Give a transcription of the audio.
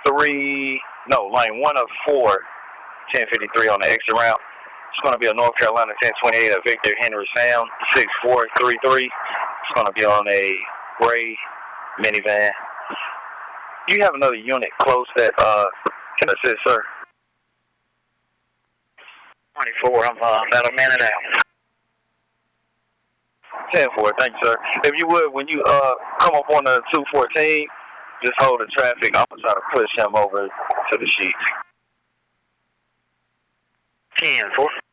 lane 1 of 4, 1053 on the exit route. It's going to be a North Carolina 1028 at Victor Henry Sam, 6433. It's going to be on a gray minivan. Do you have another unit close that can assist, sir? 24, I'm about a minute out. 10-4, thank you, sir. If you would, when you come up on the 214, just hold the traffic. I'm going to try to push him over to the sheets. 10-4.